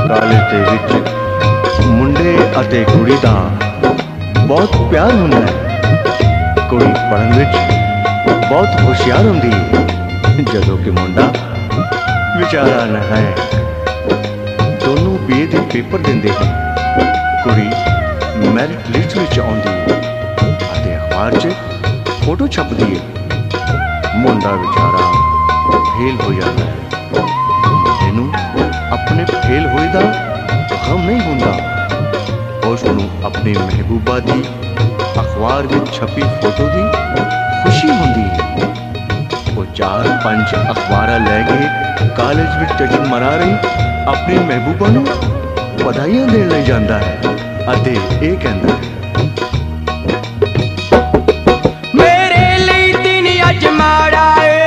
College ਦੇ ਵਿੱਚ ਮੁੰਡੇ ਅਤੇ ਕੁੜੀ ਦਾ ਬਹੁਤ ਪਿਆਰ ਹੁੰਦਾ ਹੈ। ਕੁੜੀ ਪੜ੍ਹਨ ਵਿੱਚ ਬਹੁਤ ਹੁਸ਼ਿਆਰ ਹੁੰਦੀ ਹੈ, ਜਦੋਂ ਕਿ ਮੁੰਡਾ ਵਿਚਾਰਾ ਨਲਾਇਕ। ਦੋਨੋਂ BA ਦੇ ਪੇਪਰ ਦਿੰਦੇ ਹਨ। ਕੁੜੀ ਮੈਰਿਟ ਲਿਸਟ ਵਿੱਚ ਆਉਂਦੀ ਹੈ ਅਤੇ ਅਖਬਾਰ 'ਚ ਫੋਟੋ ਛਪਦੀ ਹੈ। ਮੁੰਡਾ ਵਿਚਾਰਾ ਫੇਲ ਹੋ ਜਾਂਦਾ ਹੈ। ਮੁੰਡੇ ਨੂੰ अपने फेल होए दा गम नहीं हुंदा, उसनूं अपनी महबूबा दी अखबार विच छपी फोटो दी खुशी हुंदी है। वो 4-5 अखबारां लै के कॉलेज विच जशन मना रही अपनी महबूबा नूं बधाइयां देण लई जांदा है अते इह कहंदा है, मेरे लई दिन अज माड़ा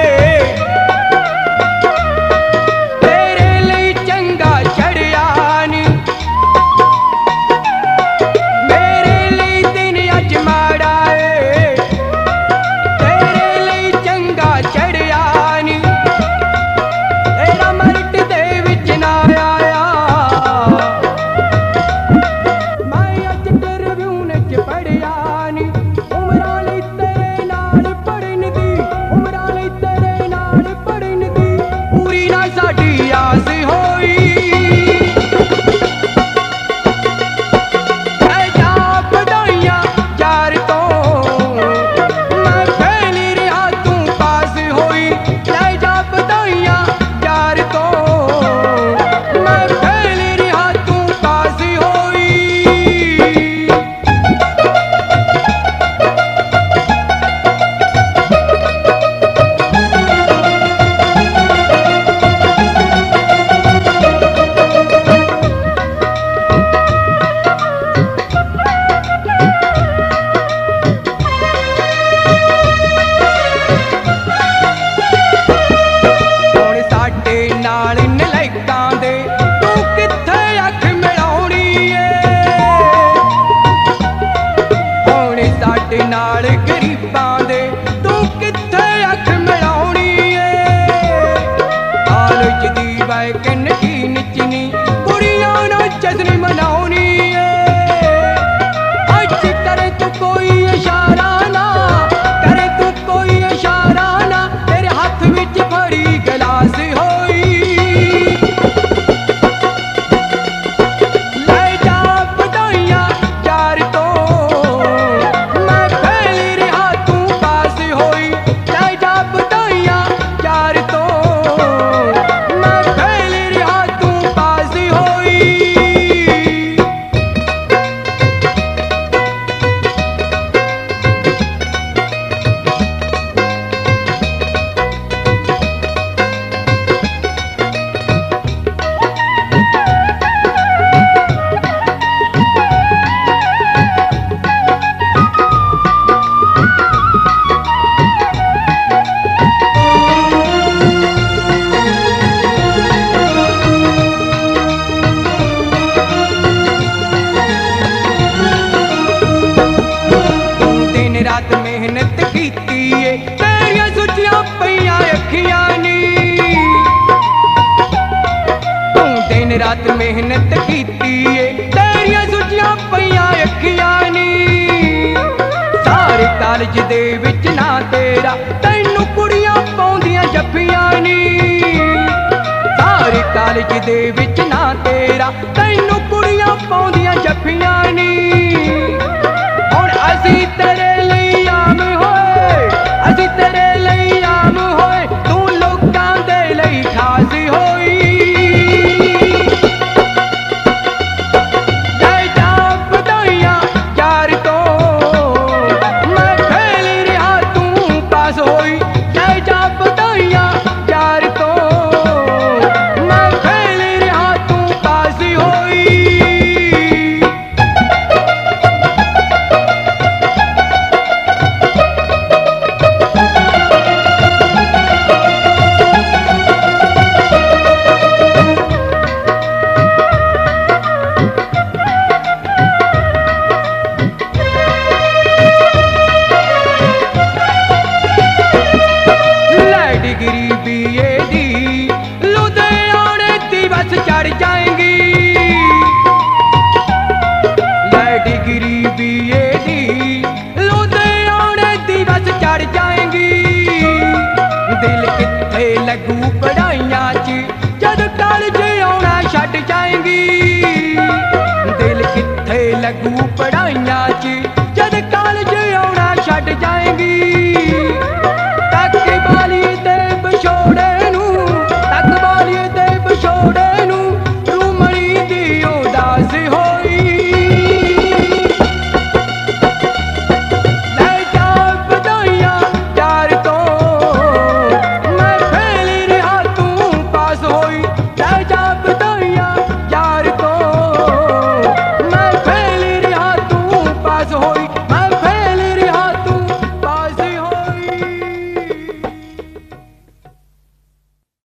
रात मेहनत कीती है, तेरियां सुचियां पईयां अखियां नी। सारे कॉलेज दे विच ना तेरा तैनू कुड़ियां पाउंदियां जफ्फियां नी। सारे कॉलेज दे विच ना तेरा तैनू कुड़ियां पाउंदियां जफ्फियां नी। हुण असीं तेरे लई आम होए, असीं तेरे लई आम होए, तू लोकां दे लई खास होई। BA दी लुधियाने दी बस चढ़ जाएंगी। ਲੱਗੂ